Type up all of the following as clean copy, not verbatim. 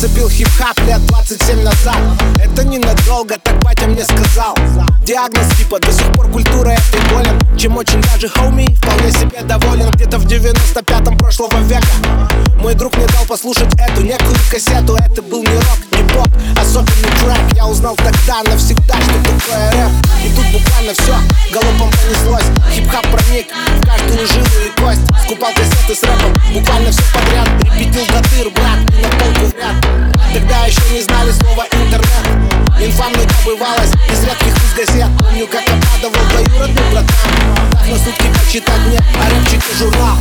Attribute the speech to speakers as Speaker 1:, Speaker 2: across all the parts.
Speaker 1: зацепил хип-хап лет 27 назад. Это ненадолго, так батя мне сказал. Диагноз типа до сих пор культура этой болен. Чем очень даже хоуми вполне себе доволен. Где-то в 95-м прошлого века мой друг мне дал послушать эту некую кассету. Это был не рок, не поп, особенный трек. Я узнал тогда навсегда, что такое рэп. И тут буквально все галопом понеслось. Хип-хап проник в каждую жилу и кость. Скупал кассеты с рэпом, буквально все подряд. Репетил до дыр, брат, и на полку в ряд. Тогда еще не знали слова интернет. Инфа мной добывалась из редких из газет. Помню, как обрадовал двоюродный братан. Так на сутки почитать мне, а рэпчик и журнал.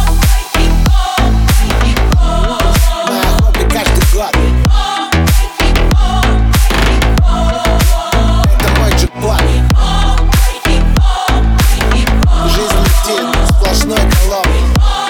Speaker 1: Моя хобби каждый год. Это мой джекпот. Жизнь летит сплошной колонной.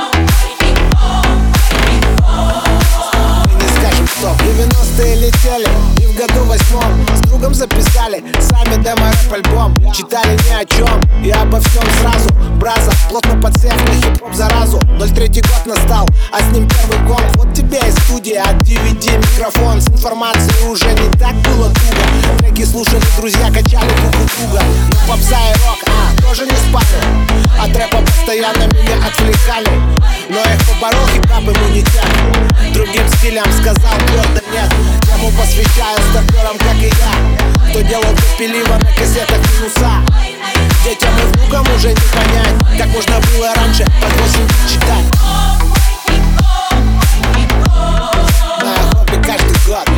Speaker 1: Мы не скажем стоп. 90-е летели, и в году 8-м с другом записали сами демо-рэп-альбом. Читали ни о чем и обо всем сразу. Браза, плотно подсев на хип-хоп заразу. 03-й год настал, а с ним первый год. Вот тебе и студия, от DVD микрофон. С информацией уже не так было туго. Треки слушали друзья, качали друг у друга. Но попса и рок, тоже не спали. От рэпа постоянно меня отвлекали. Но их поборол хип-хоп иммунитет. Другим стилям сказал твердо нет. Кому посвящаю стартерам, как и я, кто делал терпеливо на кассетах минуса. Детям и внукам уже не понять, как можно было раньше под 8 читать. Моя хобби каждый год.